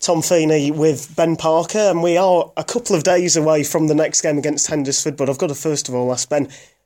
Tom Feeney with Ben Parker, and we are a couple of days away from the next game against Hendersford, but I've got to first of all ask Ben,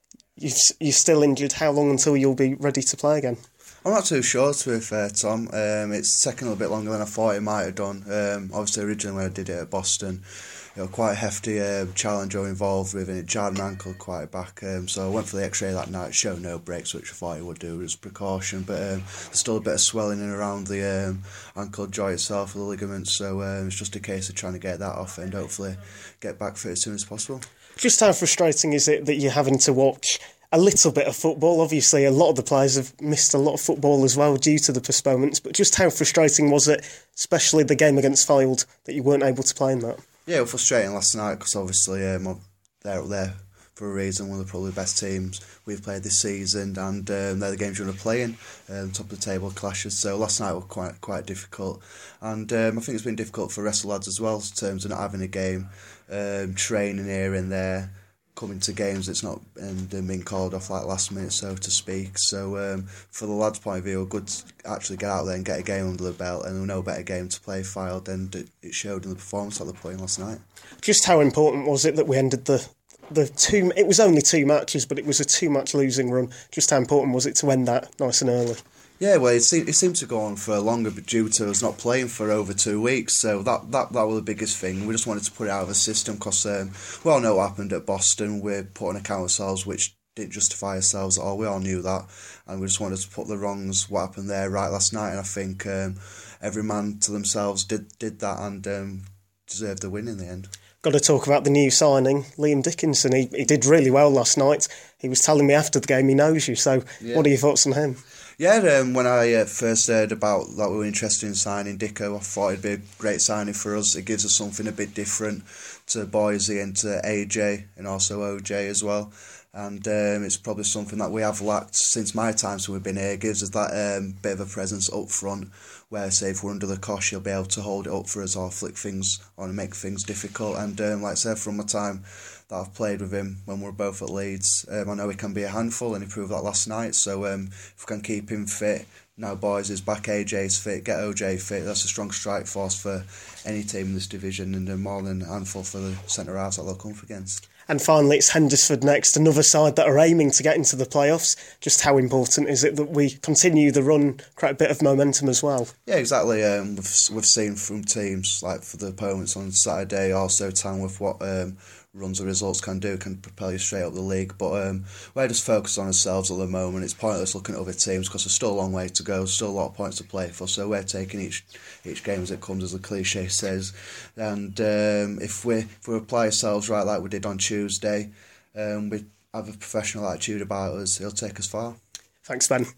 you're still injured. How long until you'll be ready to play again? I'm not too sure, to be fair, Tom. It's taken a little bit longer than I thought it might have done. Obviously, originally when I did it at Boston, quite a hefty challenge I was involved with, and it jarred my ankle quite back. So I went for the X-ray that night, showed no breaks, which I thought it would do as a precaution. But there's still a bit of swelling in around the ankle joint itself, the ligaments. So it's just a case of trying to get that off and hopefully get back fit as soon as possible. Just how frustrating is it that you're having to watch a little bit of football? Obviously, a lot of the players have missed a lot of football as well due to the postponements, but just how frustrating was it, especially the game against Fylde, that you weren't able to play in that? Yeah, it was frustrating last night because obviously they're up there for a reason, one of the probably best teams we've played this season, and they're the games you're going to play in, top of the table clashes. So last night was quite difficult, and I think it's been difficult for the rest of the lads as well in terms of not having a game, training here and there, coming to games it's not and being called off like last minute, so to speak. So for the lads' point of view, good to actually get out there and get a game under the belt, and no better game to play Fylde, and it showed in the performance that they're playing last night. Just how important was it that we ended the two? It was only 2 matches, but it was a 2-match losing run. Just how important was it to end that nice and early? Yeah, well, it seemed to go on for longer, but due to us not playing for over 2 weeks, so that was the biggest thing. We just wanted to put it out of the system because we all know what happened at Boston. We're put on account ourselves, which didn't justify ourselves at all. We all knew that, and we just wanted to put the wrongs, what happened there, right last night. And I think every man to themselves did that and deserved the win in the end. Got to talk about the new signing, Liam Dickinson. He did really well last night. He was telling me after the game he knows you, so yeah. What are your thoughts on him? Yeah, when I first heard about that we were interested in signing Dicko, I thought it'd be a great signing for us. It gives us something a bit different to Boise and to AJ and also OJ as well. And it's probably something that we have lacked since my time, so we've been here. It gives us that bit of a presence up front where, say, if we're under the cosh, he'll be able to hold it up for us or flick things on and make things difficult. And like I said, from my time that I've played with him when we were both at Leeds, I know he can be a handful, and he proved that last night. So if we can keep him fit, now Boys is back, AJ's fit, get OJ fit, that's a strong strike force for any team in this division, and more than a handful for the centre-halves that they'll come up against. And finally, it's Hendersford next, another side that are aiming to get into the playoffs. Just how important is it that we continue the run, create a bit of momentum as well? Yeah, exactly. We've seen from teams, like for the opponents on Saturday, also time with what runs the results can do, can propel you straight up the league. But we're just focused on ourselves at the moment. It's pointless looking at other teams because there's still a long way to go, still a lot of points to play for. So we're taking each game as it comes, as the cliche says. And if we apply ourselves right like we did on Tuesday, we have a professional attitude about us, it'll take us far. Thanks, Ben.